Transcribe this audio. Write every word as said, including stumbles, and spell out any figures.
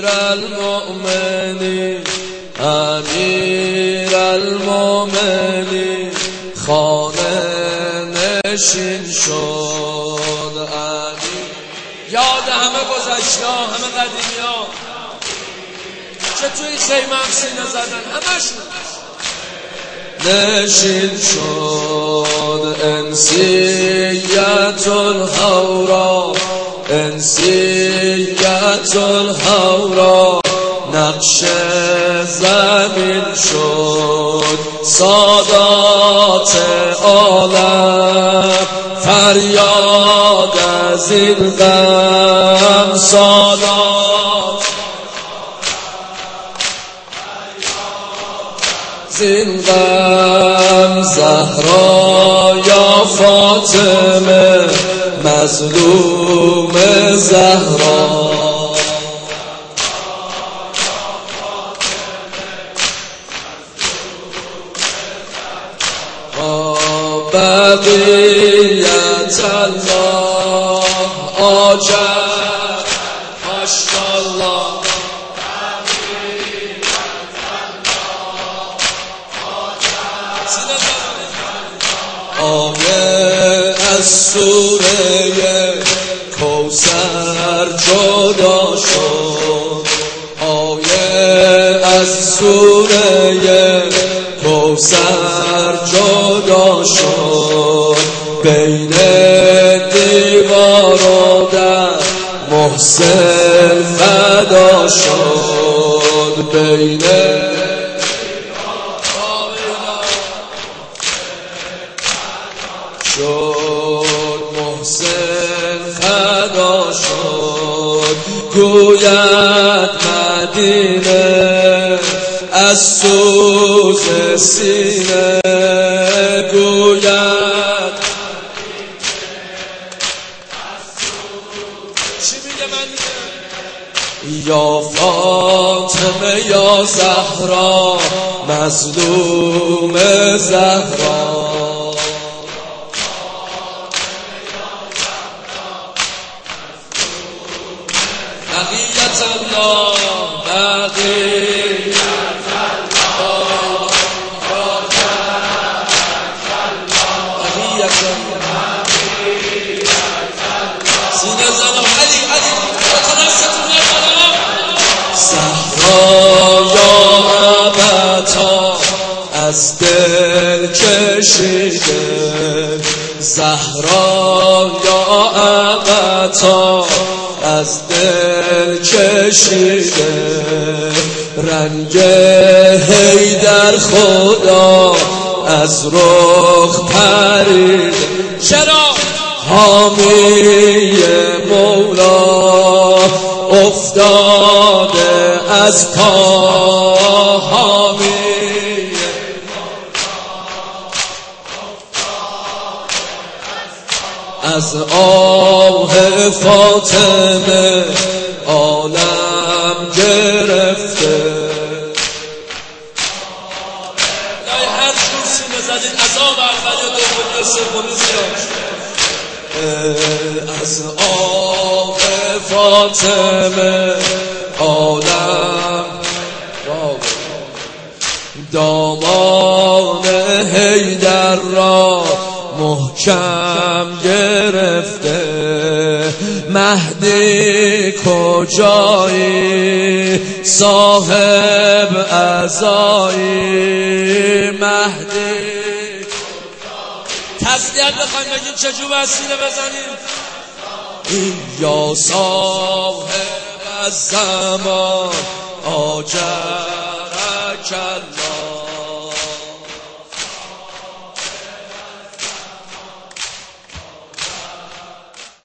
المؤمنین امیر المؤمنین خانه نشین شد. امیر یاد همه گذشته ها، همه قدیمی ها که توی خیمه هم سینه زدن همشون نشین شد. انسیت الحورا انسیت الحورا نقش زمین شد. سادات عالم فریاد از این غم، سادات زین غم. زهرا یا فاطمه مظلوم زهرا، بقیت الله آجر ماشاءالله. آیه از سوره کوثر جدا شد، آیه از سوره کوثر جدا شد. بین دیوار و در محسن فدا شد، بین شد محسن فدا شد. گوید مدینه از سوز سینه، گوید چی میگه مدینه؟ یا فاطمه یا زهرا مظلوم زهرا. بقیت الله بقیت الله بقیت الله سینه زنم علی علی تنستون نکنم. زهرا یا ابتا از دل کشیده، زهرا یا ابتا از دل کشیده. رنگ حیدر خدا از رخ پرید، چرا؟ حامی مولا افتاده از پا، حامی از آه فاطمه عالم گرفته. لای هر جور سینه زدین عذاب اولی و دومی و سومی زیاد. از آه فاطمه عالم دامان حیدر را محکم گرفته. مهدی کجایی صاحب عزایی، مهدی تسلیت بخوایم بگیم چجور وسیله بزنیم. یا صاحب الزمان آجرک الله.